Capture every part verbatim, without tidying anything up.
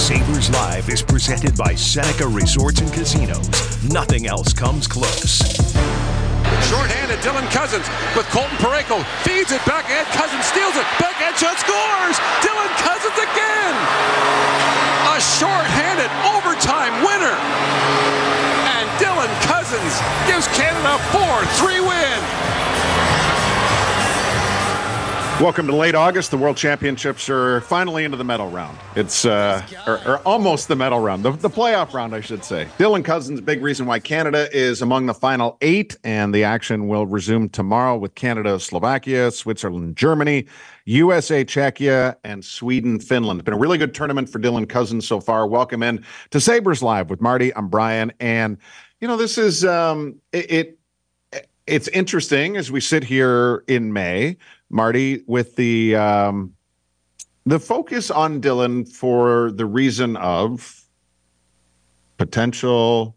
Sabres Live is presented by Seneca Resorts and Casinos. Nothing else comes close. Short-handed Dylan Cousins with Colton Parayko. Feeds it back ahead. Cousins steals it. Backhand shot, scores! Dylan Cousins again! A short-handed overtime winner. And Dylan Cousins gives Canada a four three win. Welcome to late August. The World Championships are finally into the medal round. It's uh, or, or almost the medal round, the, the playoff round, I should say. Dylan Cousins, big reason why Canada is among the final eight, and the action will resume tomorrow with Canada, Slovakia, Switzerland, Germany, U S A, Czechia, and Sweden, Finland. It's been a really good tournament for Dylan Cousins so far. Welcome in to Sabres Live with Marty. I'm Brian, and you know this is um, it, it. It's interesting as we sit here in May, Marty, with the um, the focus on Dylan for the reason of potential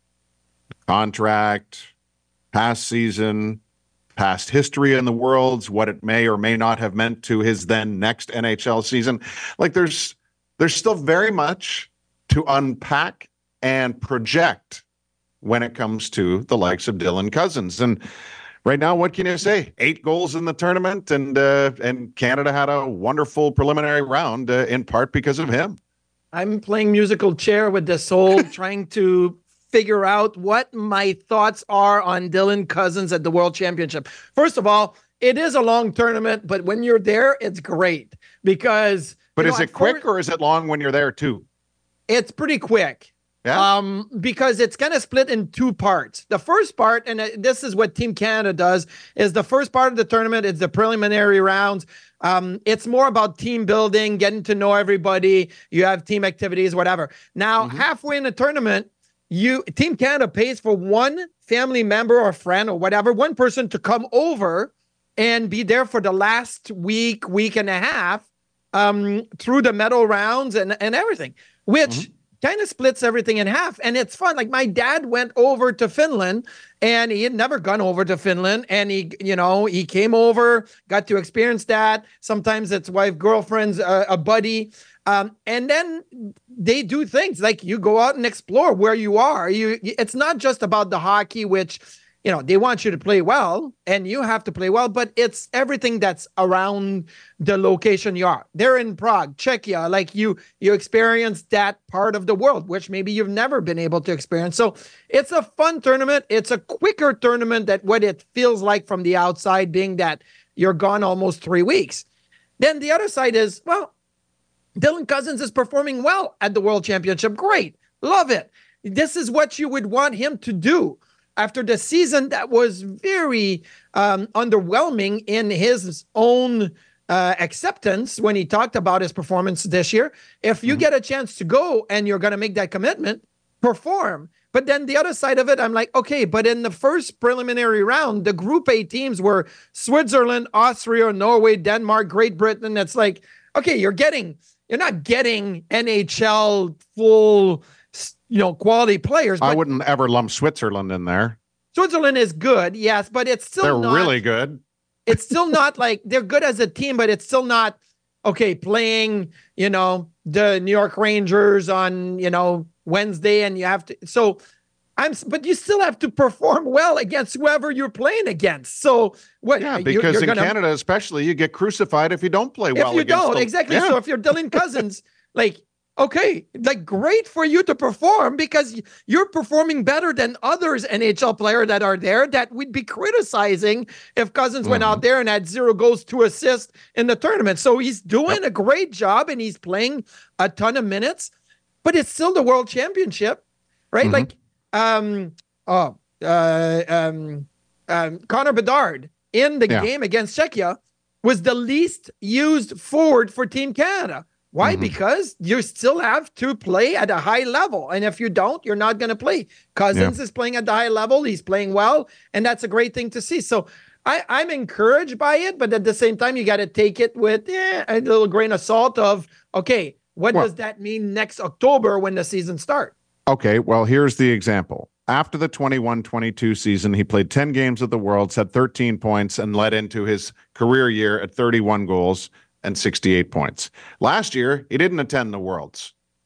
contract, past season, past history in the Worlds, what it may or may not have meant to his then next N H L season. Like there's there's still very much to unpack and project when it comes to the likes of Dylan Cousins. And right now, what can you say? Eight goals in the tournament, and uh, and Canada had a wonderful preliminary round, uh, in part because of him. I'm playing musical chair with the soul, trying to figure out what my thoughts are on Dylan Cousins at the World Championship. First of all, it is a long tournament, but when you're there, it's great because. But is know, it quick or is it long when you're there too? It's pretty quick. Yeah. Um, because it's kind of split in two parts. The first part, and this is what Team Canada does, is the first part of the tournament. It's the preliminary rounds. Um, it's more about team building, getting to know everybody. You have team activities, whatever. Now, mm-hmm. halfway in the tournament, you Team Canada pays for one family member or friend or whatever, one person to come over and be there for the last week, week and a half, um, through the medal rounds and, and everything, which mm-hmm. kind of splits everything in half. And it's fun. Like my dad went over to Finland and he had never gone over to Finland. And he, you know, he came over, got to experience that. Sometimes it's wife, girlfriends, uh, a buddy. Um, and then they do things like you go out and explore where you are. You, it's not just about the hockey, which, you know, they want you to play well and you have to play well, but it's everything that's around the location you are. They're in Prague, Czechia, like you, you experience that part of the world, which maybe you've never been able to experience. So it's a fun tournament. It's a quicker tournament than what it feels like from the outside, being that you're gone almost three weeks. Then the other side is, well, Dylan Cousins is performing well at the World Championship. Great. Love it. This is what you would want him to do. After the season that was very um, underwhelming in his own uh, acceptance when he talked about his performance this year, if you mm-hmm. get a chance to go and you're going to make that commitment, perform. But then the other side of it, I'm like, okay, but in the first preliminary round, the Group A teams were Switzerland, Austria, Norway, Denmark, Great Britain. It's like, okay, you're getting, you're not getting N H L full, you know, quality players. I wouldn't ever lump Switzerland in there. Switzerland is good, yes, but it's still they're not, really good. It's still not like they're good as a team, but it's still not okay playing, you know, the New York Rangers on, you know, Wednesday, and you have to. So I'm, but you still have to perform well against whoever you're playing against. So what? Yeah, because you're, you're in gonna, Canada, especially, you get crucified if you don't play well. If you against don't, them. exactly. Yeah. So if you're Dylan Cousins, like. Okay, like great for you to perform because you're performing better than others N H L players that are there that we'd be criticizing if Cousins mm-hmm. went out there and had zero goals, two assists in the tournament. So he's doing yep. a great job and he's playing a ton of minutes, but it's still the World Championship, right? Mm-hmm. Like, um, oh, uh, um, um, Connor Bedard in the yeah. game against Czechia was the least used forward for Team Canada. Why? Mm-hmm. Because you still have to play at a high level. And if you don't, you're not going to play. Cousins yeah. is playing at the high level. He's playing well. And that's a great thing to see. So I, I'm encouraged by it. But at the same time, you got to take it with eh, a little grain of salt of, okay, what well, does that mean next October when the season starts? Okay, well, here's the example. After the twenty-one twenty-two season, he played ten games at the Worlds, had thirteen points, and led into his career year at thirty-one goals and sixty-eight points. Last year, he didn't attend the Worlds.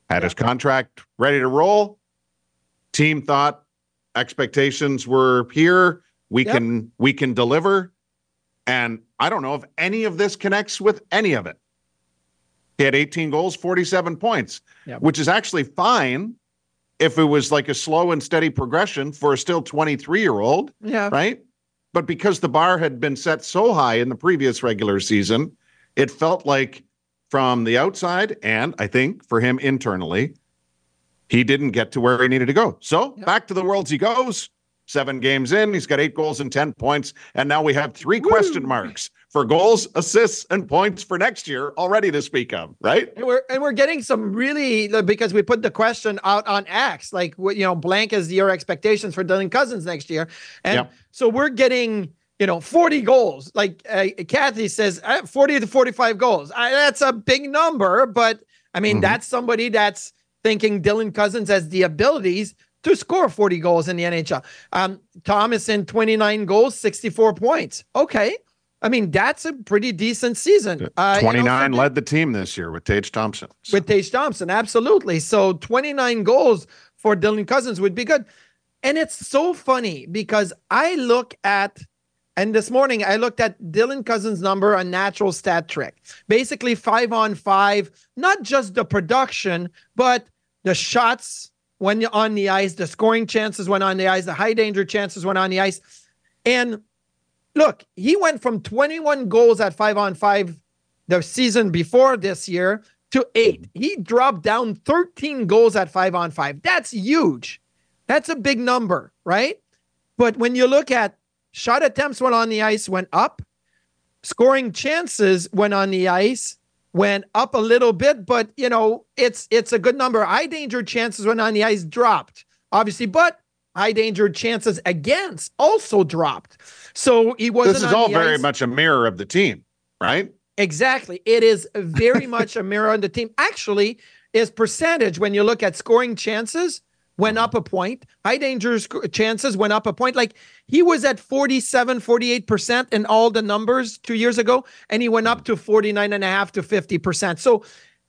had yeah. his contract ready to roll. Team thought expectations were here. We yep. can we can deliver. And I don't know if any of this connects with any of it. He had eighteen goals, forty-seven points, yep. which is actually fine if it was like a slow and steady progression for a still twenty-three-year-old, yeah. right? But because the bar had been set so high in the previous regular season, it felt like from the outside, and I think for him internally, he didn't get to where he needed to go. So yep. back to the Worlds he goes. Seven games in, he's got eight goals and ten points, and now we have three Woo! question marks for goals, assists, and points for next year already to speak of, right? And we're and we're getting some really, because we put the question out on X, like, you know, blank is your expectations for Dylan Cozens next year, and yep. so we're getting, you know, forty goals. Like uh, Kathy says, uh, forty to forty-five goals. I, that's a big number, but I mean, mm-hmm. that's somebody that's thinking Dylan Cozens has the abilities to score forty goals in the N H L. Um, Thomason, twenty-nine goals, sixty-four points. Okay. I mean, that's a pretty decent season. Uh, twenty-nine you know, led the team this year with Tage Thompson. So. With Tage Thompson, absolutely. So twenty-nine goals for Dylan Cozens would be good. And it's so funny because I look at, and this morning I looked at Dylan Cozens' number on Natural Stat Trick. Basically five on five, not just the production, but the shots when you're on the ice, the scoring chances when on the ice, the high danger chances when on the ice. And look, he went from twenty-one goals at five on five the season before this year to eight. He dropped down thirteen goals at five on five. That's huge. That's a big number, right? But when you look at shot attempts when on the ice went up, scoring chances when on the ice went up a little bit, but you know, it's it's a good number. High danger chances when on the ice dropped, obviously, but high danger chances against also dropped. So he wasn't. This is all very ice. much a mirror of the team, right? Exactly. It is very much a mirror of the team. Actually, his percentage when you look at scoring chances went up a point. High danger sc- chances went up a point. Like he was at forty-seven, forty-eight percent in all the numbers two years ago, and he went up to forty-nine and a half to fifty percent. So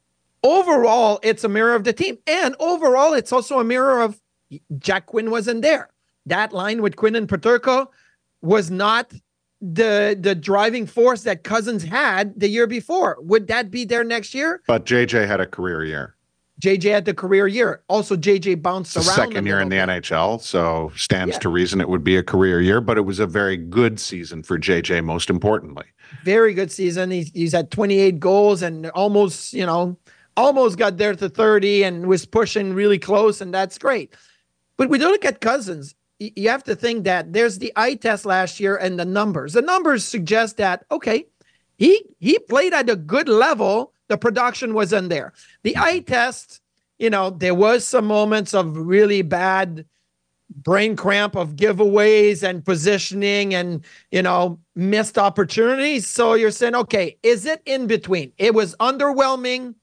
overall, it's a mirror of the team. And overall, it's also a mirror of Jack Quinn wasn't there. That line with Quinn and Peterka was not the the driving force that Cozens had the year before. Would that be there next year? But J J had a career year. J J had the career year. Also, J J bounced around. Second year in the bit. N H L, so stands yeah. to reason it would be a career year, but it was a very good season for J J, most importantly. Very good season. He's, he's had twenty-eight goals and almost, you know, almost got there to thirty and was pushing really close, and that's great. But we do look at Cozens. You have to think that there's the eye test last year and the numbers. The numbers suggest that, okay, he he played at a good level. The production wasn't there. The eye test, you know, there was some moments of really bad brain cramp of giveaways and positioning and, you know, missed opportunities. So you're saying, okay, is it in between? It was underwhelming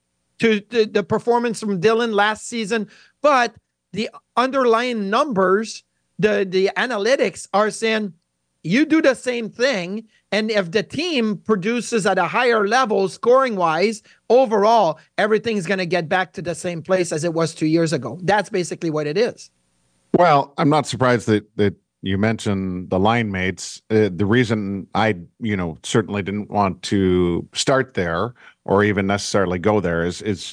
to the, the performance from Dylan last season, but the underlying numbers, the, the analytics are saying you do the same thing. And if the team produces at a higher level, scoring-wise, overall, everything's going to get back to the same place as it was two years ago. That's basically what it is. Well, I'm not surprised that that you mentioned the line mates. Uh, the reason I, you know, certainly didn't want to start there or even necessarily go there is is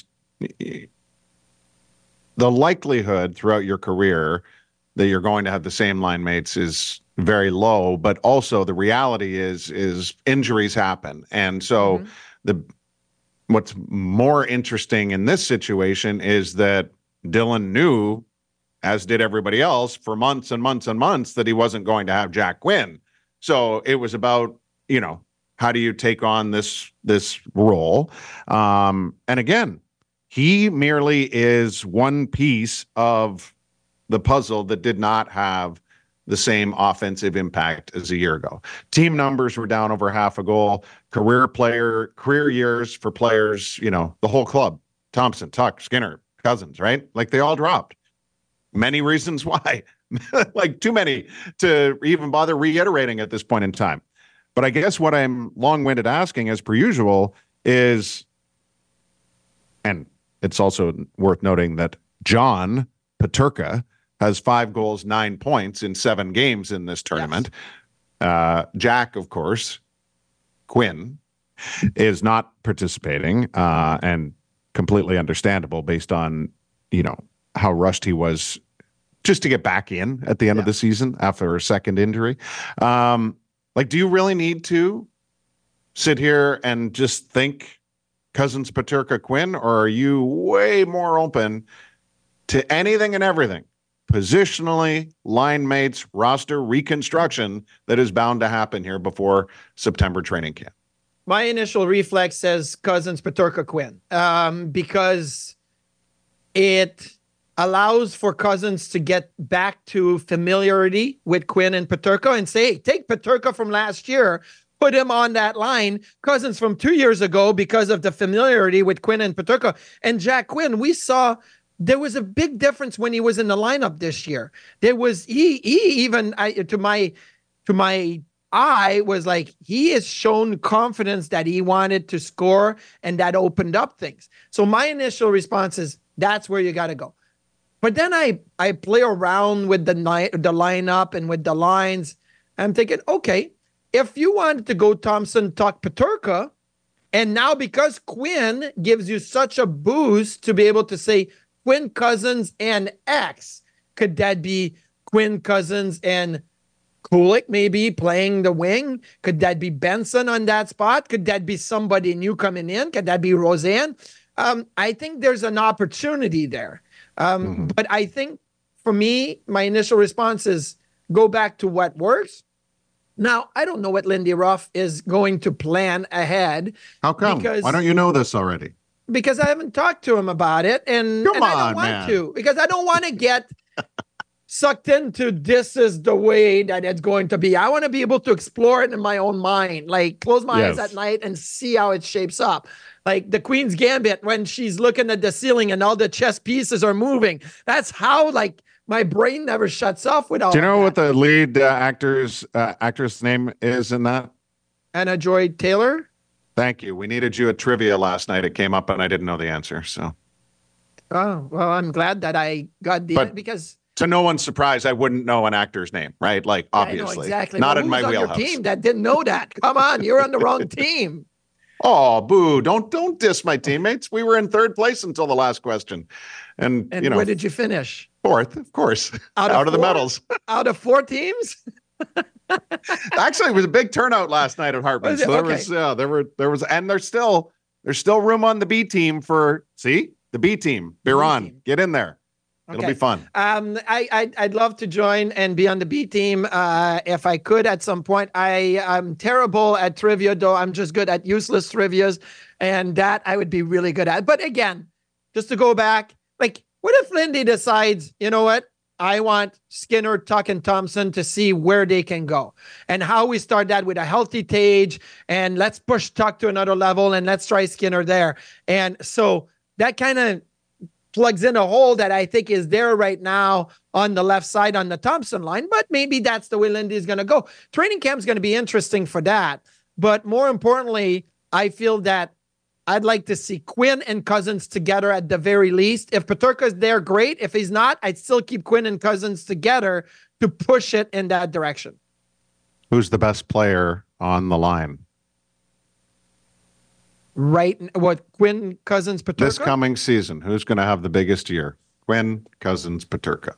the likelihood throughout your career that you're going to have the same line mates is very low, but also the reality is is injuries happen. And so mm-hmm. the what's more interesting in this situation is that Dylan knew, as did everybody else, for months and months and months, that he wasn't going to have Jack Quinn. So it was about, you know, how do you take on this this role? Um, and again, he merely is one piece of the puzzle that did not have the same offensive impact as a year ago. Team numbers were down over half a goal. Career player, career years for players, you know, the whole club. Thompson, Tuck, Skinner, Cozens, right? Like they all dropped. Many reasons why. Like too many to even bother reiterating at this point in time. But I guess what I'm long-winded asking, as per usual, is, and it's also worth noting that John Peterka has five goals, nine points in seven games in this tournament. Yes. Uh, Jack, of course, Quinn, is not participating, uh, and completely understandable based on, you know, how rushed he was just to get back in at the end yeah. of the season after a second injury. Um, like, do you really need to sit here and just think Cozens, Peterka, Quinn, or are you way more open to anything and everything, positionally, line mates, roster reconstruction that is bound to happen here before September training camp? My initial reflex says Cozens, Peterka, Quinn, um, because it allows for Cozens to get back to familiarity with Quinn and Peterka and say, hey, take Peterka from last year, put him on that line. Cozens from two years ago because of the familiarity with Quinn and Peterka. And Jack Quinn, we saw there was a big difference when he was in the lineup this year. There was, he, he even, I, to my, to my eye, was like, he has shown confidence that he wanted to score, and that opened up things. So my initial response is, that's where you got to go. But then I, I play around with the ni- the lineup and with the lines. I'm thinking, okay, if you wanted to go Thompson, Tuch, Peterka, and now because Quinn gives you such a boost to be able to say Quinn, Cozens, and X, could that be Quinn, Cozens, and Kulich maybe playing the wing? Could that be Benson on that spot? Could that be somebody new coming in? Could that be Rosen? Um, I think there's an opportunity there. Um, mm-hmm. But I think for me, my initial response is go back to what works. Now, I don't know what Lindy Ruff is going to plan ahead. How come? Because, Why don't you know this already? Because I haven't talked to him about it. And, Come and on, I don't want man. to. Because I don't want to get sucked into this is the way that it's going to be. I want to be able to explore it in my own mind. Like, close my Yes. eyes at night and see how it shapes up. Like the Queen's Gambit, when she's looking at the ceiling and all the chess pieces are moving. That's how, like, my brain never shuts off with all Do you know that. what the lead uh, actor's uh, actress name is in that? Anna Joy Taylor? Thank you. We needed you at trivia last night. It came up and I didn't know the answer. So, Oh, well, I'm glad that I got the, But- because to no one's surprise, I wouldn't know an actor's name, right? Like, obviously, I know exactly. not Well, in my who's on wheelhouse. your team that didn't know that? Come on, you're on the wrong team. Oh, boo! Don't don't diss my teammates. We were in third place until the last question, and, And you know, where did you finish? fourth, of course, Out out, of of the four? medals. Out of four teams? Actually, it was a big turnout last night at Hartman. Was it? So there Okay. was, yeah, there were, there was, and there's still, there's still room on the B team for, see, the B team. Biron, team. get in there. It'll Okay. be fun. Um, I, I I'd love to join and be on the B team uh, if I could at some point. I I'm terrible at trivia, though. I'm just good at useless trivias, and that I would be really good at. But again, just to go back, like, what if Lindy decides, you know what? I want Skinner, Tuch, and Thompson to see where they can go, and how we start that with a healthy Tage, and let's push Tuch to another level, and let's try Skinner there. And so that kind of plugs in a hole that I think is there right now on the left side on the Thompson line, but maybe that's the way Lindy is going to go. Training camp is going to be interesting for that. But more importantly, I feel that I'd like to see Quinn and Cozens together at the very least. If Peterka's there, great. If he's not, I'd still keep Quinn and Cozens together to push it in that direction. Who's the best player on the line Right. What, Quinn, Cozens, Peterka? this coming season? Who's going to have the biggest year? Quinn, Cozens, Peterka.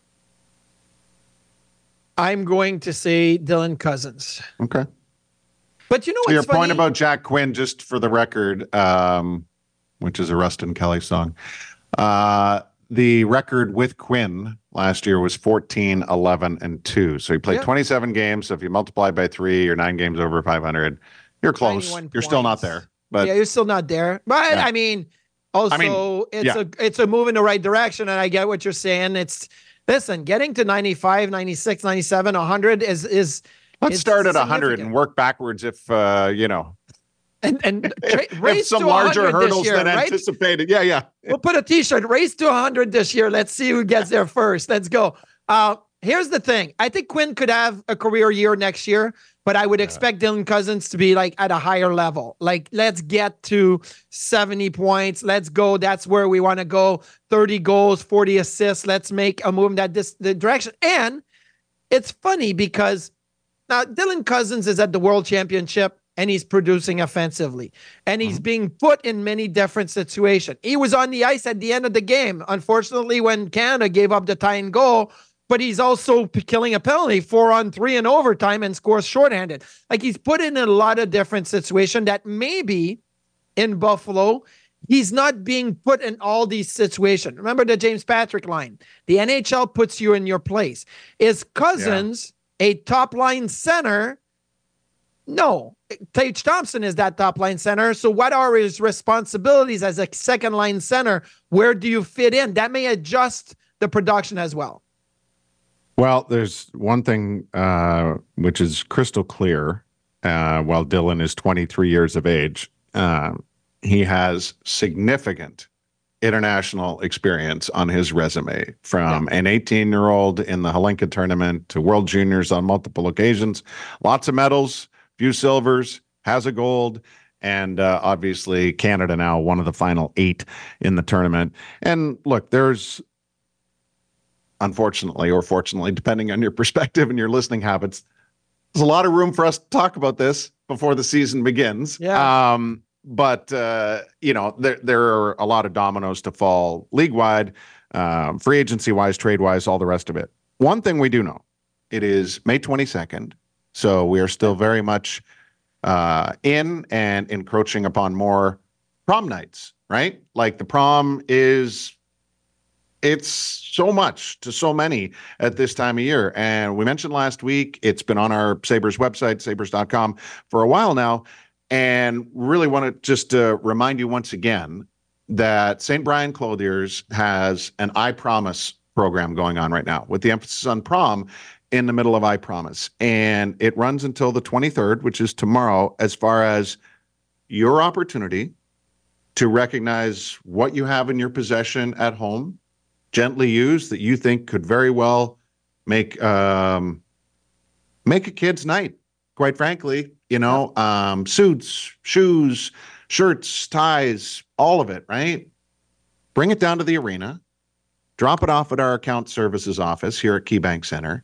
I'm going to say Dylan Cozens. Okay. But you know To your what's funny? point about Jack Quinn, just for the record, um, which is a Rustin Kelly song, uh, the record with Quinn last year was fourteen, eleven, and two. So he played Yeah. twenty-seven games. So if you multiply by three or nine games over five hundred, you're close. ninety-one You're still not points. there. But yeah, you're still not there. But Yeah. I mean, also I mean, it's yeah. a it's a move in the right direction, and I get what you're saying. It's listen, getting to ninety-five, ninety-six, ninety-seven, one hundred is is let's it's start at one hundred significant. and work backwards if, uh, you know, and and if, ra- race if some to larger one hundred this hurdles year, than right? anticipated. Yeah, yeah. We'll put a T-shirt. Race to one hundred this year. Let's see who gets there first. Let's go. Uh, here's the thing. I think Quinn could have a career year next year, but I would expect yeah. Dylan Cousins to be like at a higher level. Like, let's get to seventy points. Let's go. That's where we want to go. thirty goals, forty assists. Let's make a move in that dis- the direction. And it's funny because now Dylan Cousins is at the World Championship and he's producing offensively and he's mm-hmm. being put in many different situations. He was on the ice at the end of the game, unfortunately, when Canada gave up the tying goal, but he's also p- killing a penalty four on three in overtime and scores shorthanded. Like, he's put in a lot of different situations that maybe in Buffalo, he's not being put in all these situations. Remember the James Patrick line. The N H L puts you in your place. Is Cousins yeah. a top-line center? No. Tage Thompson is that top-line center. So what are his responsibilities as a second-line center? Where do you fit in? That may adjust the production as well. Well, there's one thing uh, which is crystal clear. Uh, while Dylan is twenty-three years of age, uh, he has significant international experience on his resume, from yeah. an eighteen-year-old in the Hlinka tournament to World Juniors on multiple occasions. Lots of medals, few silvers, has a gold, and uh, obviously Canada now one of the final eight in the tournament. And look, there's unfortunately or fortunately, depending on your perspective and your listening habits, there's a lot of room for us to talk about this before the season begins. Yeah. Um, but, uh, you know, there, there are a lot of dominoes to fall league-wide, um, free agency-wise, trade-wise, all the rest of it. One thing we do know, it is May twenty-second, so we are still very much uh, in and encroaching upon more prom nights, right? Like, the prom is... it's so much to so many at this time of year. And we mentioned last week, it's been on our Sabres website, sabres dot com, for a while now. And really want to just uh, remind you once again that Saint Brian Clothiers has an I Promise program going on right now, with the emphasis on prom in the middle of I Promise. And it runs until the twenty-third, which is tomorrow, as far as your opportunity to recognize what you have in your possession at home, gently used, that you think could very well make um, make a kid's night, quite frankly. You know, um, suits, shoes, shirts, ties, all of it, right? Bring it down to the arena, drop it off at our account services office here at KeyBank Center,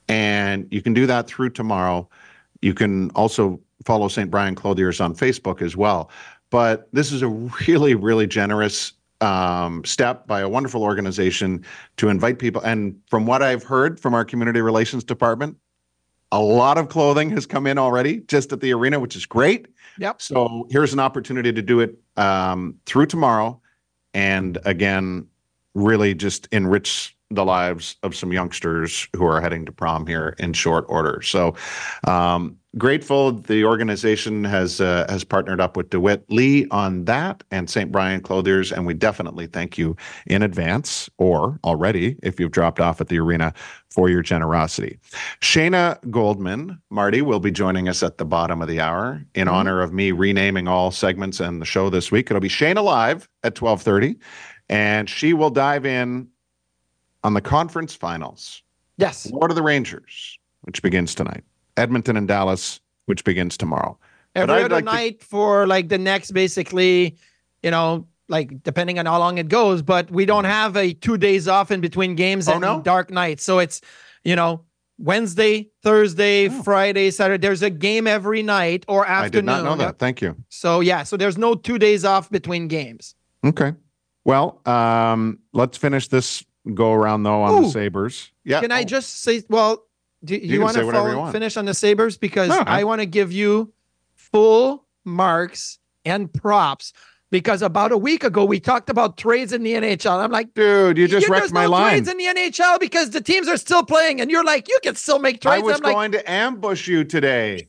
and you can do that through tomorrow. You can also follow Saint Brian Clothiers on Facebook as well. But this is a really, really generous Um, step by a wonderful organization to invite people. And from what I've heard from our community relations department, a lot of clothing has come in already just at the arena, which is great. Yep. So here's an opportunity to do it um, through tomorrow. And again, really just enrich the lives of some youngsters who are heading to prom here in short order. So um, grateful the organization has uh, has partnered up with DeWitt Lee on that, and Saint Brian Clothiers, and we definitely thank you in advance, or already if you've dropped off at the arena, for your generosity. Shayna Goldman, Marty, will be joining us at the bottom of the hour in mm-hmm. honor of me renaming all segments and the show this week. It'll be Shayna Live at twelve thirty, and she will dive in on the conference finals. Yes. Florida the Rangers, which begins tonight. Edmonton and Dallas, which begins tomorrow. Every other like night to... for like the next, basically, you know, like depending on how long it goes, but we don't have a two days off in between games oh, and no? dark nights. So it's, you know, Wednesday, Thursday, oh. Friday, Saturday. There's a game every night or afternoon. I did not know that. Thank you. So yeah, so there's no two days off between games. Okay. Well, um, let's finish this go around though on Ooh. the Sabres. Yeah. Can I just say, well, do you, you want to finish on the Sabres? Because no, I, I want to give you full marks and props, because about a week ago we talked about trades in the N H L. I'm like, dude, you just wrecked my no line. Trades in the N H L because the teams are still playing, and you're like, you can still make trades. I was I'm going like, to ambush you today.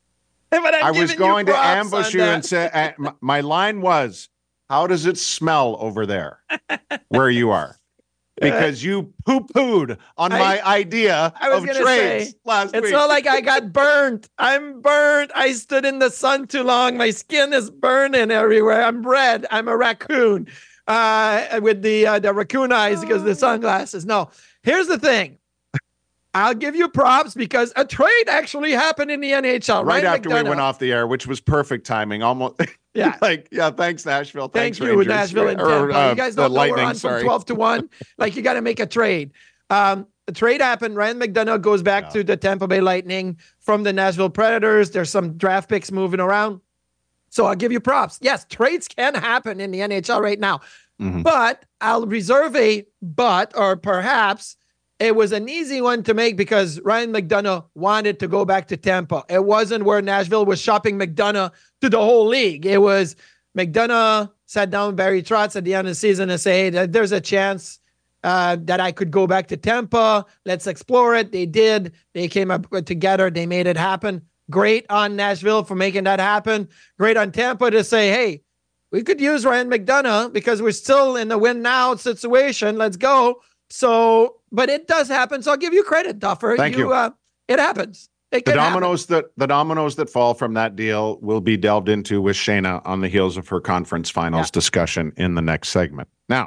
But I'm I was going you to ambush you that. and say, uh, my, my line was, how does it smell over there where you are? Because you poo-pooed on I, my idea I was of gonna trades say, last it's week. It's not like I got burnt. I'm burnt. I stood in the sun too long. My skin is burning everywhere. I'm red. I'm a raccoon uh, with the uh, the raccoon eyes because of the sunglasses. No, here's the thing. I'll give you props because a trade actually happened in the N H L. Right Ryan after McDonagh. we went off the air, which was perfect timing. Almost. Yeah. like, yeah, thanks, Nashville. Thank Thanks, you, Rangers. Nashville and Or, Tampa. uh, you guys the don't know Lightning, we're on sorry. from twelve to one. Like, you got to make a trade. Um, the trade happened. Ryan McDonagh goes back Yeah. to the Tampa Bay Lightning from the Nashville Predators. There's some draft picks moving around. So I'll give you props. Yes, trades can happen in the N H L right now. Mm-hmm. But I'll reserve a but, or perhaps it was an easy one to make because Ryan McDonagh wanted to go back to Tampa. It wasn't where Nashville was shopping McDonagh to the whole league. It was McDonagh sat down with Barry Trotz at the end of the season and say, hey, there's a chance uh, that I could go back to Tampa. Let's explore it. They did. They came up together. They made it happen. Great on Nashville for making that happen. Great on Tampa to say, hey, we could use Ryan McDonagh because we're still in the win now situation. Let's go. So, but it does happen. So I'll give you credit, Duffer. Thank you. Uh, it happens. It The can happen. dominoes that the dominoes that fall from that deal will be delved into with Shayna on the heels of her conference finals Yeah. discussion in the next segment. Now,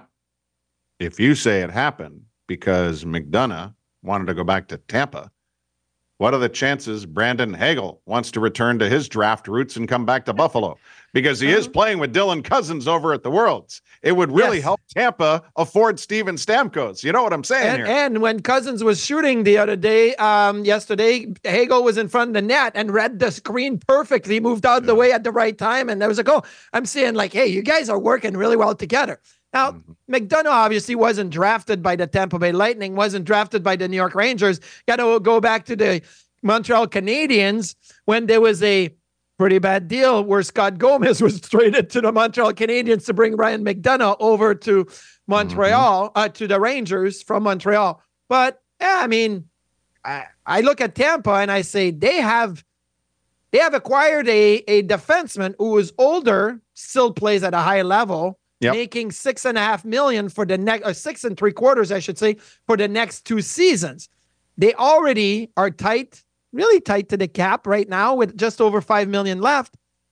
if you say it happened because McDonagh wanted to go back to Tampa, what are the chances Brandon Hagel wants to return to his draft roots and come back to Buffalo? Because he is playing with Dylan Cousins over at the Worlds. It would really Yes. help Tampa afford Steven Stamkos. You know what I'm saying And, here? and when Cousins was shooting the other day, um, yesterday, Hagel was in front of the net and read the screen perfectly, moved out of the way at the right time. And there was a goal. I'm saying, like, hey, you guys are working really well together. Now, Mm-hmm. McDonagh obviously wasn't drafted by the Tampa Bay Lightning, wasn't drafted by the New York Rangers. Got to go back to the Montreal Canadiens when there was a pretty bad deal where Scott Gomez was traded to the Montreal Canadiens to bring Ryan McDonagh over to Montreal, Mm-hmm. uh, to the Rangers from Montreal. But yeah, I mean, I, I look at Tampa and I say they have they have acquired a, a defenseman who is older, still plays at a high level, Yep. making six and a half million for the next, or six and three quarters, I should say, for the next two seasons. They already are tight, really tight to the cap right now with just over five million left.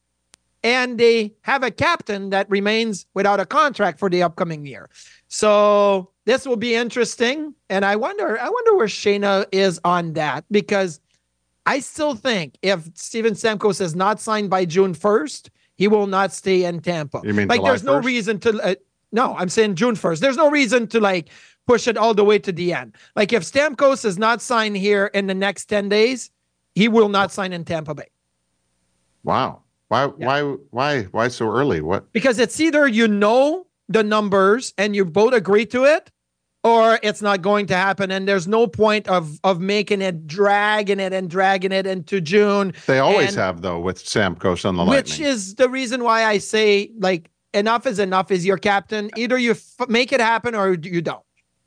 And they have a captain that remains without a contract for the upcoming year. So this will be interesting. And I wonder, I wonder where Shayna is on that, because I still think if Steven Stamkos is not signed by June first, he will not stay in Tampa. You mean like July there's no first? reason to, uh, no, I'm saying June first. There's no reason to like push it all the way to the end. Like if Stamkos is not signed here in the next ten days, he will not sign in Tampa Bay. Wow. Why Yeah. why why why so early? What? Because it's either you know the numbers and you both agree to it, or it's not going to happen. And there's no point of of making it, dragging it and dragging it into June. They always And- have though with Stamkos on the Which Lightning. is the reason why I say, like, enough is enough is your captain. Either you f- make it happen or you don't.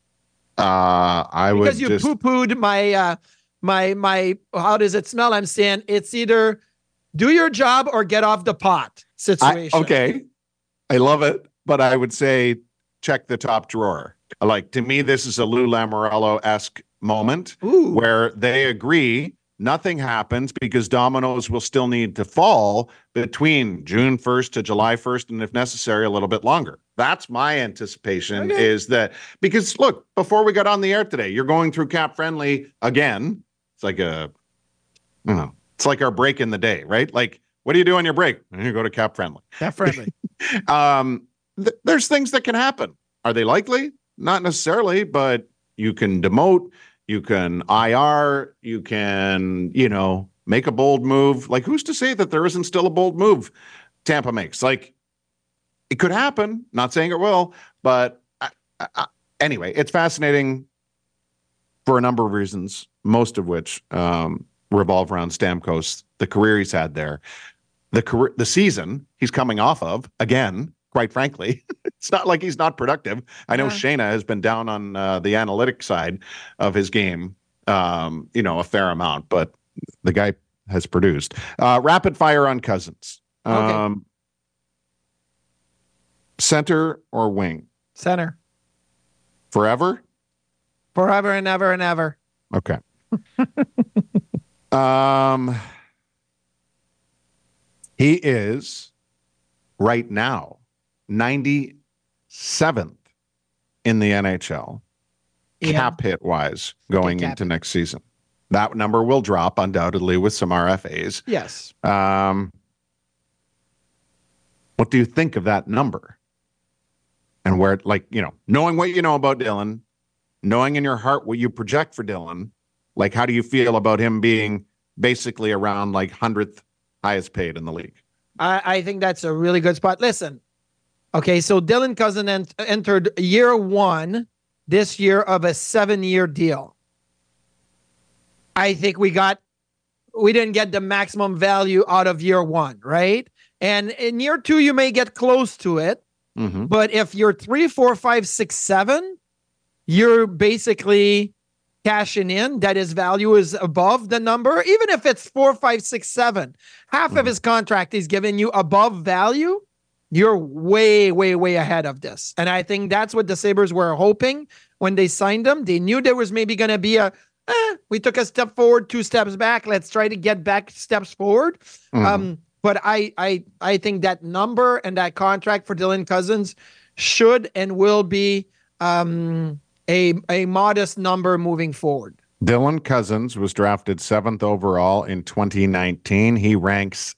uh I would Because you just poo-pooed my, uh, my, my, how does it smell? I'm saying it's either do your job or get off the pot I, situation. okay. I love it, but I would say check the top drawer. Like to me, this is a Lou Lamoriello-esque moment Ooh. where they agree nothing happens because dominoes will still need to fall between June first to July first, and if necessary, a little bit longer. That's my anticipation. Okay. Is that because look, before we got on the air today, you're going through Cap Friendly again. It's like a, you know, it's like our break in the day, right? Like, what do you do on your break? You go to Cap Friendly. Definitely. Um, th- there's things that can happen. Are they likely? Not necessarily, but you can demote, you can I R, you can, you know, make a bold move. Like, who's to say that there isn't still a bold move Tampa makes? Like, it could happen. Not saying it will, but I, I, I, anyway, it's fascinating for a number of reasons, most of which um, revolve around Stamkos, the career he's had there, the career, the season he's coming off of. Again, quite frankly, it's not like he's not productive. I know Yeah. Shayna has been down on uh, the analytic side of his game, um, you know, a fair amount, but the guy has produced. Uh, rapid fire on Cousins. Okay. Um, center or wing? Center. Forever? Forever and ever and ever. Okay. um, he is right now ninety-seventh in the N H L Yeah. cap hit wise going cap into hit. next season. That number will drop undoubtedly with some R F As. Yes. Um, what do you think of that number? And where, like, you know, knowing what you know about Dylan, knowing in your heart what you project for Dylan, like, how do you feel about him being basically around like hundredth highest paid in the league? I, I think that's a really good spot. Listen, okay, so Dylan Cousins ent- entered year one this year of a seven-year deal. I think we got, we didn't get the maximum value out of year one, right? And in year two, you may get close to it. Mm-hmm. But if you're three, four, five, six, seven, you're basically cashing in that his value is above the number. Even if it's four, five, six, seven, half Mm-hmm. of his contract is giving you above value. You're way, way, way ahead of this. And I think that's what the Sabres were hoping when they signed him. They knew there was maybe going to be a, eh, we took a step forward, two steps back. Let's try to get back steps forward. Mm-hmm. Um, but I, I, I think that number and that contract for Dylan Cousins should and will be um, a, a modest number moving forward. Dylan Cousins was drafted seventh overall in twenty nineteen. He ranks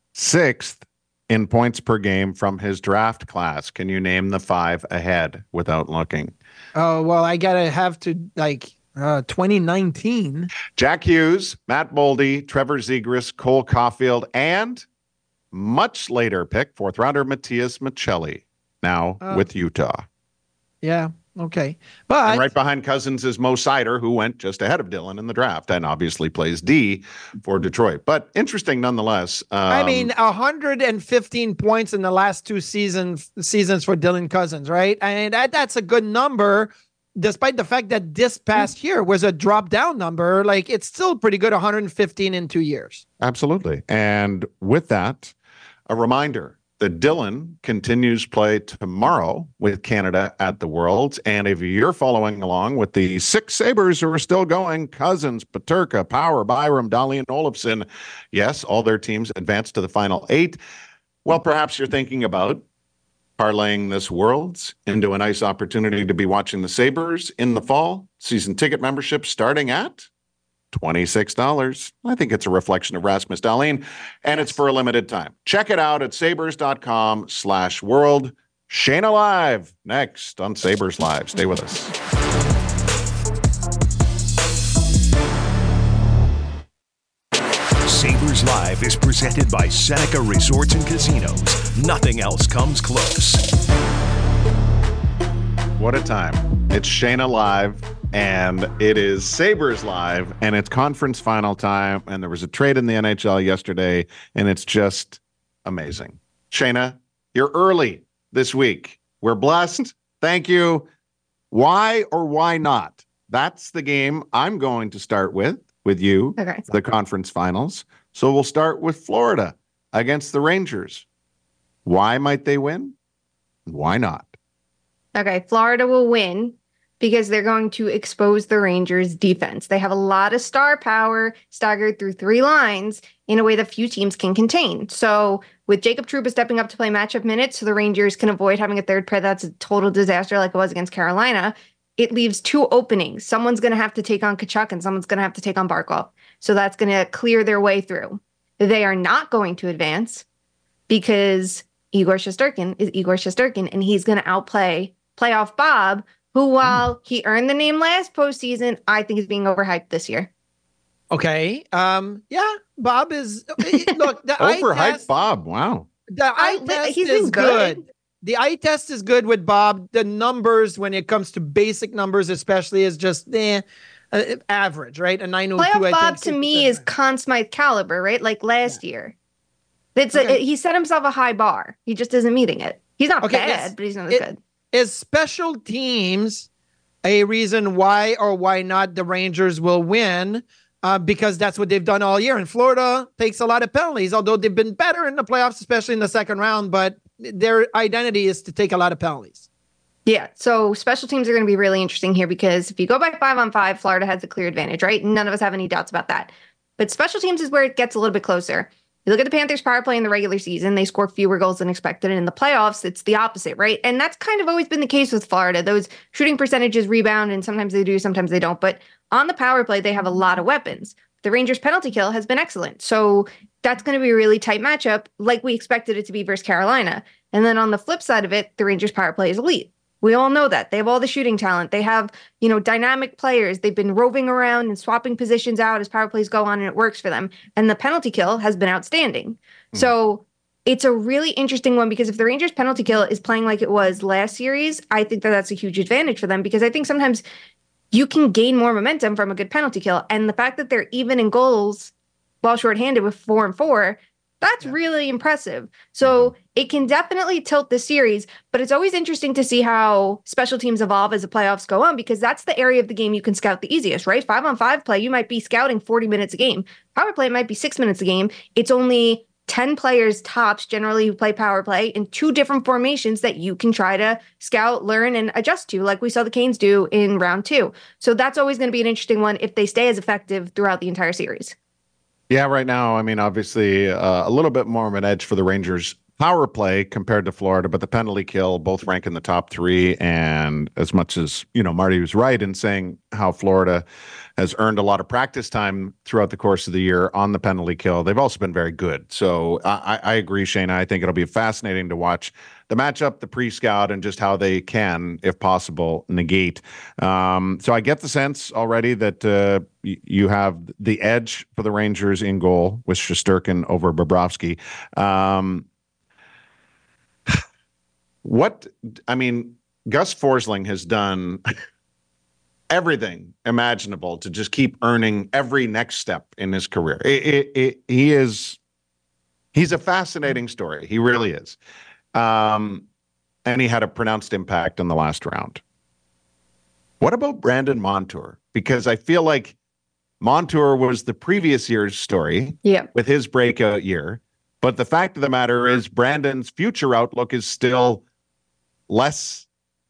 sixth in points per game from his draft class. Can you name the five ahead without looking? Oh, well, I got to have to, like, uh, twenty nineteen. Jack Hughes, Matt Boldy, Trevor Zegras, Cole Caulfield, and much later pick, fourth rounder Matthias Michelli, now Uh, with Utah. Yeah, okay. But And right behind Cousins is Mo Sider, who went just ahead of Dylan in the draft and obviously plays D for Detroit. But interesting nonetheless. Um, I mean, one hundred fifteen points in the last two season, seasons for Dylan Cousins, right? And that, that's a good number, despite the fact that this past year was a drop down number. Like, it's still pretty good, one hundred fifteen in two years. absolutely. And with that, a reminder that Dylan continues play tomorrow with Canada at the Worlds. And if you're following along with the six Sabres who are still going, Cousins, Peterka, Power, Byram, Dahlin, and Olofsson, yes, all their teams advanced to the final eight. Well, perhaps you're thinking about parlaying this Worlds into a nice opportunity to be watching the Sabres in the fall. Season ticket membership starting at twenty-six dollars. I think it's a reflection of Rasmus Dahlin, and it's for a limited time. Check it out at sabres.com slash world. Shayna Live next on Sabres Live. Stay with us. Sabres Live is presented by Seneca Resorts and Casinos. Nothing else comes close. What a time. It's Shayna Live, and it is Sabres Live, and it's conference final time, and there was a trade in the N H L yesterday, and it's just amazing. Shayna, you're early this week. We're blessed. Thank you. Why or why not? That's the game I'm going to start with, with you, Okay. the conference finals. So we'll start with Florida against the Rangers. Why might they win? Why not? Okay, Florida will win because they're going to expose the Rangers' defense. They have a lot of star power staggered through three lines in a way that few teams can contain. So with Jacob Trouba stepping up to play matchup minutes so the Rangers can avoid having a third pair that's a total disaster like it was against Carolina, it leaves two openings. Someone's going to have to take on Tkachuk and someone's going to have to take on Barkov. So that's going to clear their way through. They are not going to advance because Igor Shesterkin is Igor Shesterkin, and he's going to outplay playoff Bob, who, while he earned the name last postseason, I think is being overhyped this year. Okay. Um. Yeah. Bob is look. The eye Overhyped test, Bob. Wow. The eye I- test he's is been good. good. The eye test is good with Bob. The numbers, when it comes to basic numbers, especially, is just eh, uh, average, right? A nine oh two. Playoff I Bob think, to me is Conn Smythe caliber, right? Like last year. It's a, Okay. he set himself a high bar. He just isn't meeting it. He's not Okay, bad, yes. but he's not as It- good. Is special teams a reason why or why not the Rangers will win? Uh, because that's what they've done all year. And Florida takes a lot of penalties, although they've been better in the playoffs, especially in the second round. But their identity is to take a lot of penalties. Yeah, so special teams are going to be really interesting here because if you go by five on five, Florida has a clear advantage, right? None of us have any doubts about that. But special teams is where it gets a little bit closer. You look at the Panthers power play in the regular season, they score fewer goals than expected. And in the playoffs, it's the opposite, right? And that's kind of always been the case with Florida. Those shooting percentages rebound, and sometimes they do, sometimes they don't. But on the power play, they have a lot of weapons. The Rangers penalty kill has been excellent. So that's going to be a really tight matchup, like we expected it to be versus Carolina. And then on the flip side of it, the Rangers power play is elite. We all know that. They have all the shooting talent. They have, you know, dynamic players. They've been roving around and swapping positions out as power plays go on, and it works for them. And the penalty kill has been outstanding. Mm. So it's a really interesting one, because if the Rangers penalty kill is playing like it was last series, I think that that's a huge advantage for them, because I think sometimes you can gain more momentum from a good penalty kill. And the fact that they're even in goals while shorthanded with four and four, that's yeah. really impressive. So it can definitely tilt the series, but it's always interesting to see how special teams evolve as the playoffs go on, because that's the area of the game you can scout the easiest, right? Five on five play, you might be scouting forty minutes a game. Power play might be six minutes a game. It's only ten players tops generally who play power play in two different formations that you can try to scout, learn, and adjust to, like we saw the Canes do in round two. So that's always going to be an interesting one if they stay as effective throughout the entire series. Yeah, right now, I mean, obviously uh, a little bit more of an edge for the Rangers power play compared to Florida, but the penalty kill both rank in the top three. And as much as, you know, Marty was right in saying how Florida has earned a lot of practice time throughout the course of the year on the penalty kill, they've also been very good. So I, I agree, Shayna. I think it'll be fascinating to watch the matchup, the pre-scout, and just how they can, if possible, negate. Um, so I get the sense already that uh, y- you have the edge for the Rangers in goal with Shesterkin over Bobrovsky. Um, what, I mean, Gus Forsling has done everything imaginable to just keep earning every next step in his career. It, it, it, he is, he's a fascinating story. He really is. Um, and he had a pronounced impact in the last round. What about Brandon Montour? Because I feel like Montour was the previous year's story yeah. with his breakout year. But the fact of the matter is Brandon's future outlook is still less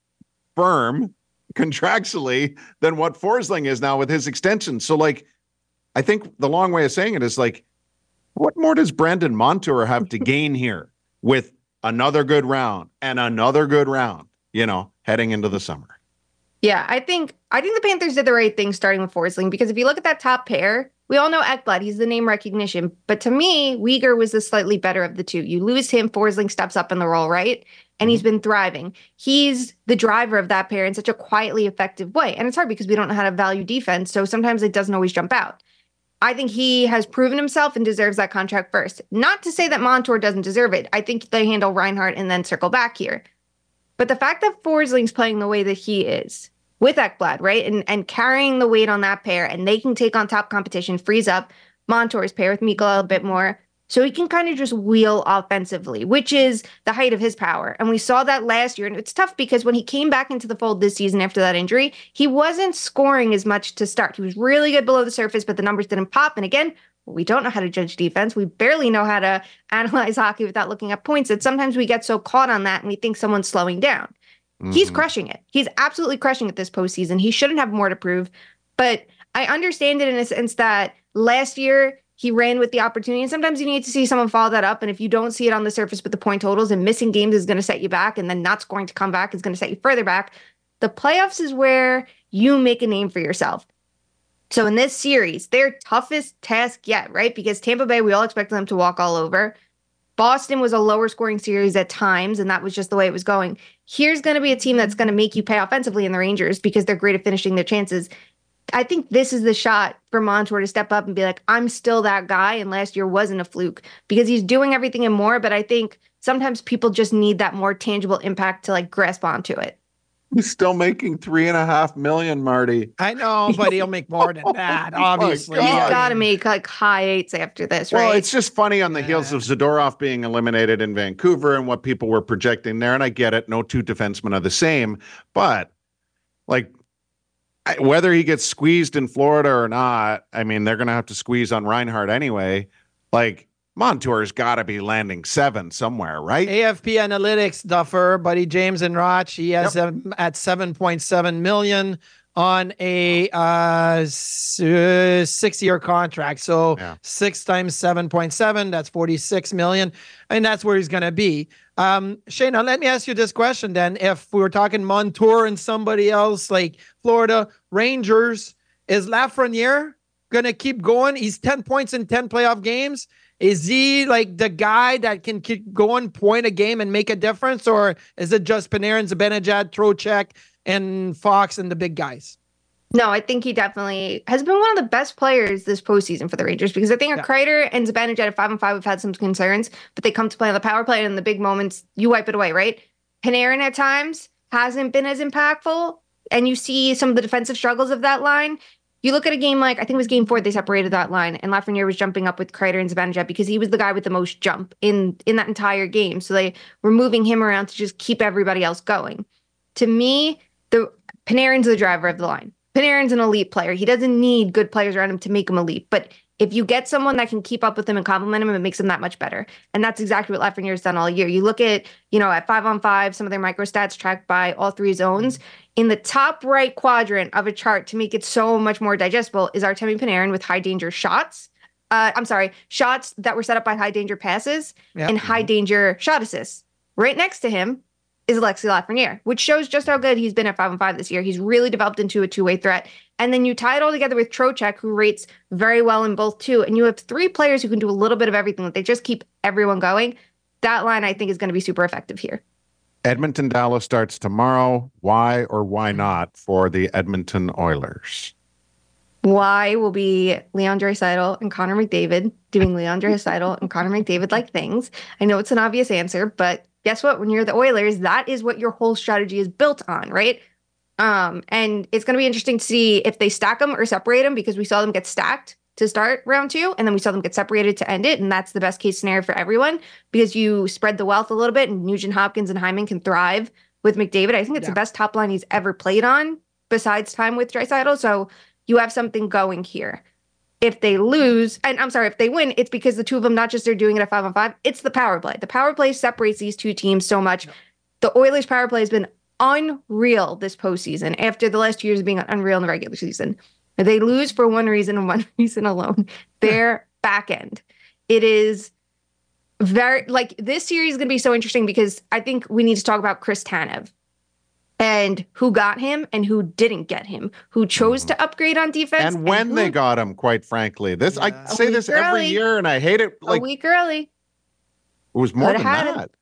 firm contractually than what Forsling is now with his extension. So, like, I think the long way of saying it is, like, what more does Brandon Montour have to gain here with another good round and another good round, you know, heading into the summer? Yeah, I think I think the Panthers did the right thing starting with Forsling, because if you look at that top pair, we all know Ekblad, he's the name recognition. But to me, Weegar was the slightly better of the two. You lose him, Forsling steps up in the role, right? And he's been thriving. He's the driver of that pair in such a quietly effective way. And it's hard because we don't know how to value defense, so sometimes it doesn't always jump out. I think he has proven himself and deserves that contract first. Not to say that Montour doesn't deserve it. I think they handle Reinhart and then circle back here. But the fact that Forsling's playing the way that he is with Ekblad, right, and, and carrying the weight on that pair, and they can take on top competition, frees up Montour's pair with Mikko a little bit more, so he can kind of just wheel offensively, which is the height of his power. And we saw that last year. And it's tough because when he came back into the fold this season after that injury, he wasn't scoring as much to start. He was really good below the surface, but the numbers didn't pop. And again, we don't know how to judge defense. We barely know how to analyze hockey without looking at points. That sometimes we get so caught on that and we think someone's slowing down. Mm-hmm. He's crushing it. He's absolutely crushing it this postseason. He shouldn't have more to prove. But I understand it in a sense that last year, he ran with the opportunity, and sometimes you need to see someone follow that up. And if you don't see it on the surface with the point totals, and missing games is going to set you back, and then not scoring to come back is going to set you further back, the playoffs is where you make a name for yourself. So in this series, their toughest task yet, right? Because Tampa Bay, we all expected them to walk all over. Boston was a lower scoring series at times, and that was just the way it was going. Here's going to be a team that's going to make you pay offensively in the Rangers because they're great at finishing their chances. I think this is the shot for Montour to step up and be like, I'm still that guy, and last year wasn't a fluke, because he's doing everything and more, but I think sometimes people just need that more tangible impact to like grasp onto it. He's still making three and a half million, Marty. I know, but he'll make more than that, obviously. He's got to make like high eights after this, right? Well, it's just funny on the heels of Zadorov being eliminated in Vancouver and what people were projecting there, and I get it, no two defensemen are the same, but like, whether he gets squeezed in Florida or not, I mean, they're going to have to squeeze on Reinhart anyway. Like, Montour's got to be landing seven somewhere, right? A F P Analytics, Duffer, Buddy James and Roch, he has yep. him at seven point seven million. on a uh, six-year contract. So Yeah. six times seven point seven, that's forty-six million. And that's where he's going to be. Um, Shayna, let me ask you this question then. If we were talking Montour and somebody else like Florida Rangers, is Lafreniere going to keep going? He's ten points in ten playoff games. Is he like the guy that can keep going point a game and make a difference? Or is it just Panarin, Zibanejad, Trocheck, and Fox and the big guys? No, I think he definitely has been one of the best players this postseason for the Rangers, because I think Yeah. Kreider and Zibanejad at five and five have had some concerns, but they come to play on the power play, and in the big moments, you wipe it away, right? Panarin at times hasn't been as impactful, and you see some of the defensive struggles of that line. You look at a game like, I think it was game four, they separated that line, and Lafreniere was jumping up with Kreider and Zibanejad because he was the guy with the most jump in, in that entire game. So they were moving him around to just keep everybody else going. To me, the Panarin's the driver of the line. Panarin's an elite player. He doesn't need good players around him to make him elite. But if you get someone that can keep up with him and complement him, it makes him that much better. And that's exactly what Lafreniere's done all year. You look at, you know, at five on five, some of their micro stats tracked by all three zones. In the top right quadrant of a chart, to make it so much more digestible, is Artemi Panarin with high danger shots. Uh, I'm sorry, shots that were set up by high danger passes Yep. and high danger shot assists. Right next to him is Alexis Lafreniere, which shows just how good he's been at five and five this year. He's really developed into a two-way threat. And then you tie it all together with Trocheck, who rates very well in both too. And you have three players who can do a little bit of everything. That they just keep everyone going. That line, I think, is going to be super effective here. Edmonton Dallas starts tomorrow. Why or why not for the Edmonton Oilers? Why will be Leon Draisaitl and Connor McDavid doing Leon Draisaitl and Connor McDavid like things? I know it's an obvious answer, but guess what? When you're the Oilers, that is what your whole strategy is built on, right? Um, and it's going to be interesting to see if they stack them or separate them, because we saw them get stacked to start round two, and then we saw them get separated to end it. And that's the best case scenario for everyone, because you spread the wealth a little bit, and Nugent Hopkins and Hyman can thrive with McDavid. I think it's Yeah. the best top line he's ever played on besides time with Draisaitl. So you have something going here. If they lose, and I'm sorry, if they win, it's because the two of them, not just they're doing it at five on five, it's the power play. The power play separates these two teams so much. The Oilers power play has been unreal this postseason after the last two years of being unreal in the regular season. They lose for one reason and one reason alone: their back end. It is very, like, this series is going to be so interesting, because I think we need to talk about Chris Tanev and who got him and who didn't get him, who chose to upgrade on defense. And when who, they got him, quite frankly. This I Yeah. say A this week every early. year, and I hate it. a Like, it week early. was more Coulda than had him. that.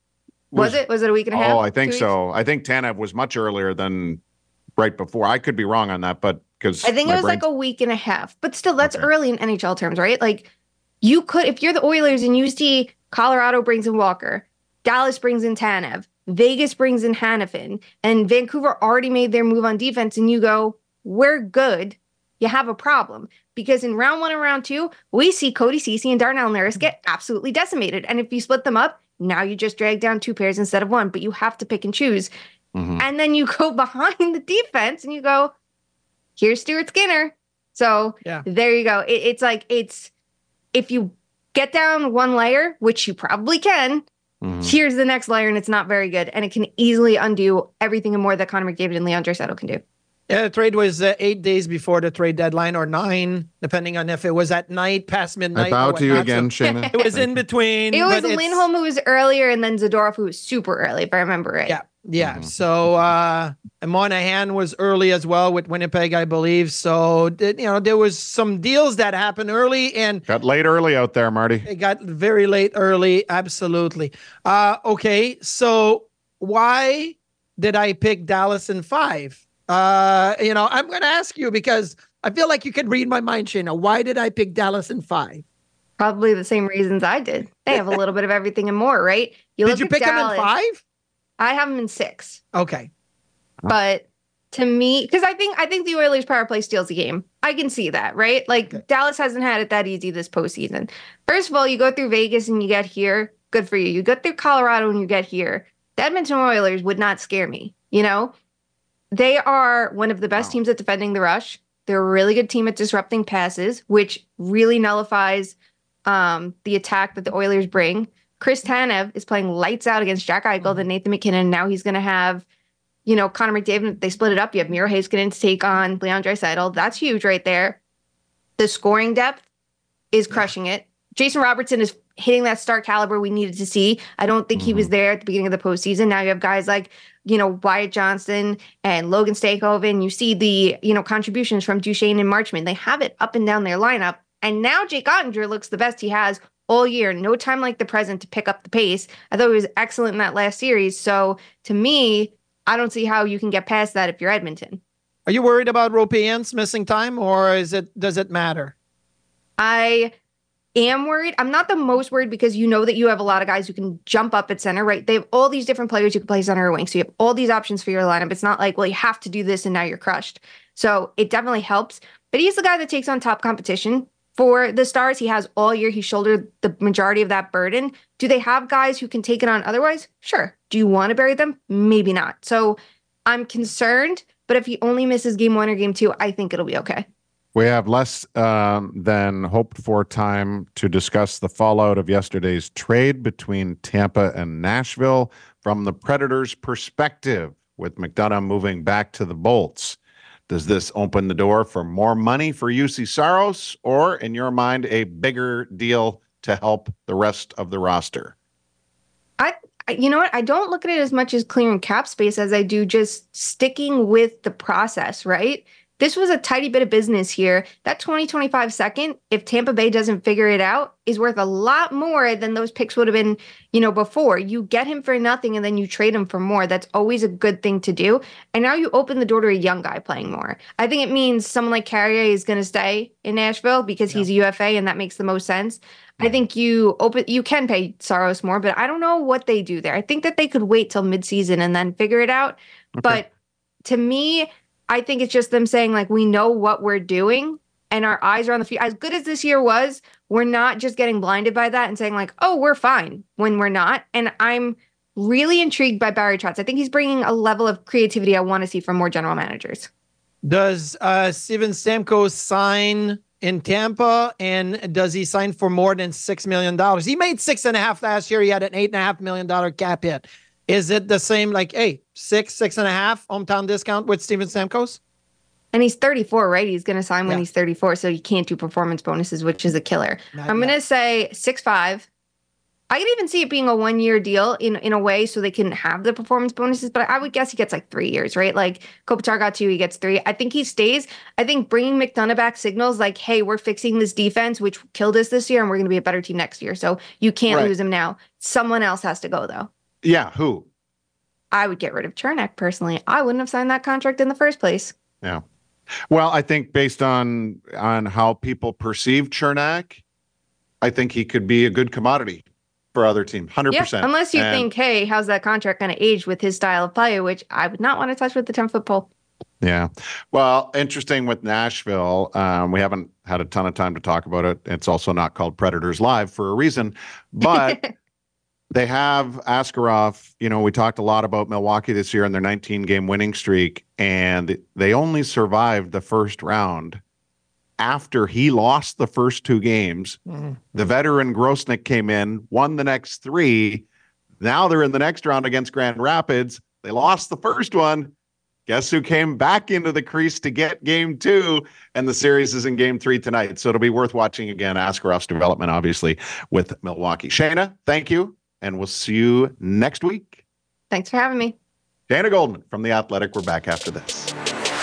Was it? Was it a week and a half? Oh, I think Two weeks? so. I think Tanev was much earlier than right before. I could be wrong on that, but because I think it was like a week and a half, but still, that's Okay. early in N H L terms, right? Like, you could, if you're the Oilers and you see Colorado brings in Walker, Dallas brings in Tanev, Vegas brings in Hannafin, and Vancouver already made their move on defense, and you go, we're good, you have a problem. Because in round one and round two, we see Cody Ceci and Darnell Nurse get absolutely decimated. And if you split them up, now you just drag down two pairs instead of one, but you have to pick and choose. Mhm. And then you go behind the defense and you go, here's Stuart Skinner. So Yeah. there you go. It, it's like, it's, if you get down one layer, which you probably can, Mhm. here's the next layer, and it's not very good. And it can easily undo everything and more that Connor McDavid and Leon Draisaitl can do. Yeah, the trade was uh, eight days before the trade deadline, or nine, depending on if it was at night, past midnight. I bow or to you whatnot. again, So Shayna. it was in between. It was but it's- Lindholm who was earlier, and then Zadorov who was super early, if I remember right. Yeah. Yeah. Mhm. So uh Monahan was early as well with Winnipeg, I believe. So th- you know, there was some deals that happened early, and Got late early out there, Marty. it got very late early. Absolutely. Uh okay. So why did I pick Dallas in five? Uh, you know, I'm gonna ask you because I feel like you can read my mind, Shayna. Why did I pick Dallas in five? Probably the same reasons I did. They have a little bit of everything and more, right? You Did look you at pick them Dallas, in five? I have them in six. Okay. But to me, because I think I think the Oilers power play steals the game. I can see that, right? Like, Okay. Dallas hasn't had it that easy this postseason. First of all, you go through Vegas and you get here. Good for you. You go through Colorado and you get here. The Edmonton Oilers would not scare me. You know, they are one of the best Wow. teams at defending the rush. They're a really good team at disrupting passes, which really nullifies um, the attack that the Oilers bring. Chris Tanev is playing lights out against Jack Eichel and Nathan McKinnon. Now he's going to have you know, Connor McDavid, they split it up. You have Miro Heiskanen to take on Leon Draisaitl. That's huge right there. The scoring depth is crushing it. Jason Robertson is hitting that star caliber we needed to see. I don't think mm-hmm. he was there at the beginning of the postseason. Now you have guys like, you know, Wyatt Johnston and Logan Stakehoven. You see the, you know, contributions from Duchesne and Marchment. They have it up and down their lineup. And now Jake Ottinger looks the best he has all year. No time like the present to pick up the pace. I thought he was excellent in that last series. So to me, I don't see how you can get past that if you're Edmonton. Are you worried about Roopeans missing time, or is it does it matter? I am worried. I'm not the most worried because you know that you have a lot of guys who can jump up at center, right? They have all these different players who can play center or wing. So you have all these options for your lineup. It's not like, well, you have to do this and now you're crushed. So it definitely helps. But he's the guy that takes on top competition. For the Stars, he has all year. He shouldered the majority of that burden. Do they have guys who can take it on otherwise? Sure. Do you want to bury them? Maybe not. So I'm concerned, but if he only misses game one or game two, I think it'll be okay. We have less um, than hoped for time to discuss the fallout of yesterday's trade between Tampa and Nashville from the Predators' perspective, with McDonough moving back to the Bolts. Does this open the door for more money for U C Saros, or, in your mind, a bigger deal to help the rest of the roster? I, you know what? I don't look at it as much as clearing cap space as I do just sticking with the process, right? This was a tidy bit of business here. That twenty twenty-five second, if Tampa Bay doesn't figure it out, is worth a lot more than those picks would have been, you know, before. You get him for nothing and then you trade him for more. That's always a good thing to do. And now you open the door to a young guy playing more. I think it means someone like Carrier is going to stay in Nashville because yeah. he's a U F A and that makes the most sense. Yeah. I think you open, you can pay Saros more, but I don't know what they do there. I think that they could wait till midseason and then figure it out. Okay. But to me, I think it's just them saying, like, we know what we're doing and our eyes are on the future. As good as this year was, we're not just getting blinded by that and saying, like, oh, we're fine when we're not. And I'm really intrigued by Barry Trotz. I think he's bringing a level of creativity I want to see from more general managers. Does uh, Steven Stamkos sign in Tampa, and does he sign for more than six million dollars? He made six and a half last year. He had an eight and a half million dollar cap hit. Is it the same, like, hey, six, six and a half hometown discount with Steven Stamkos? And he's thirty-four, right? He's going to sign when yeah. he's thirty-four, so you can't do performance bonuses, which is a killer. Not I'm going to say six five. I can even see it being a one-year deal in, in a way so they can have the performance bonuses, but I would guess he gets like three years, right? Like Kopitar got two, he gets three. I think he stays. I think bringing McDonough back signals like, hey, we're fixing this defense, which killed us this year, and we're going to be a better team next year. So you can't right. lose him now. Someone else has to go, though. Yeah, who? I would get rid of Chernak personally. I wouldn't have signed that contract in the first place. Yeah. Well, I think based on on how people perceive Chernak, I think he could be a good commodity for other teams. one hundred percent. Yeah, unless you and, think, hey, how's that contract going to age with his style of play, which I would not want to touch with the ten-foot pole. Yeah. Well, interesting with Nashville. Um, we haven't had a ton of time to talk about it. It's also not called Predators Live for a reason. But they have Askarov. You know, we talked a lot about Milwaukee this year and their nineteen-game winning streak, and they only survived the first round after he lost the first two games. Mm-hmm. The veteran Grosnick came in, won the next three. Now they're in the next round against Grand Rapids. They lost the first one. Guess who came back into the crease to get game two? And the series is in game three tonight. So it'll be worth watching again. Askarov's development, obviously, with Milwaukee. Shayna, thank you. And we'll see you next week. Thanks for having me. Shayna Goldman from The Athletic. We're back after this.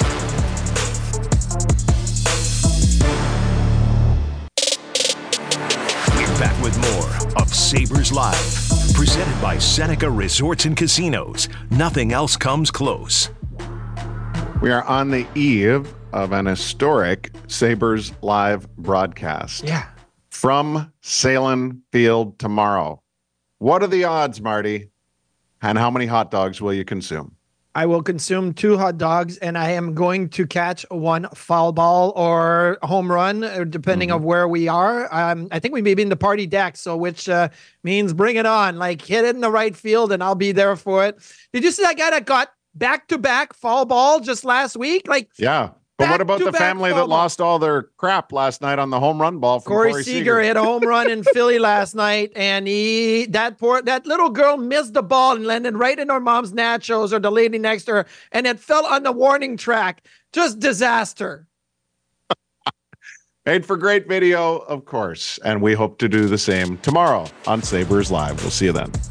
We're back with more of Sabres Live, presented by Seneca Resorts and Casinos. Nothing else comes close. We are on the eve of an historic Sabres Live broadcast. Yeah. From Salem Field tomorrow. What are the odds, Marty? And how many hot dogs will you consume? I will consume two hot dogs, and I am going to catch one foul ball or home run, depending mm-hmm. on where we are. Um, I think we may be in the party deck, so which uh, means bring it on. Like, hit it in the right field, and I'll be there for it. Did you see that guy that got back-to-back foul ball just last week? Like, yeah. But what about the back-to-back family foul that ball. lost all their crap last night on the home run ball from Corey, Corey Seager, Seager? hit a home run in Philly last night, and he that poor that little girl missed the ball and landed right in her mom's nachos or the lady next to her, and it fell on the warning track. Just disaster. Made for great video, of course, and we hope to do the same tomorrow on Sabres Live. We'll see you then.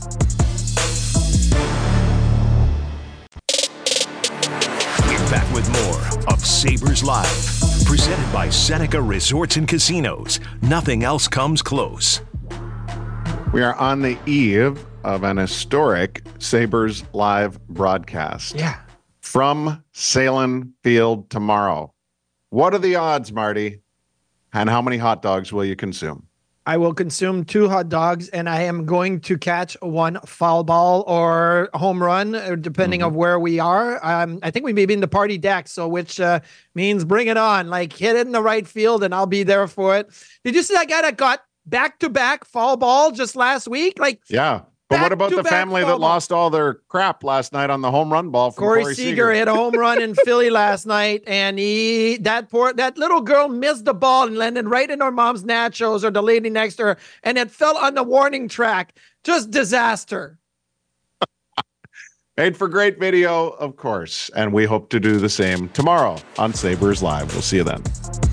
We're back with more of Sabres Live, presented by Seneca Resorts and Casinos. Nothing else comes close. We are on the eve of an historic Sabres Live broadcast. Yeah. From Salem Field tomorrow. What are the odds, Marty? And how many hot dogs will you consume? I will consume two hot dogs, and I am going to catch one foul ball or home run, uh, depending Mm-hmm. of where we are. Um, I think we may be in the party deck, so which uh, means bring it on. Like, hit it in the right field, and I'll be there for it. Did you see that guy that got back-to-back foul ball just last week? Like, Yeah. But what about the Back-to-back family that foul ball. lost all their crap last night on the home run ball from Corey, Corey, Seager, Seager? hit a home run in Philly last night, and he that poor that little girl missed the ball and landed right in her mom's nachos or the lady next to her, and it fell on the warning track. Just disaster. Made for great video, of course, and we hope to do the same tomorrow on Sabres Live. We'll see you then.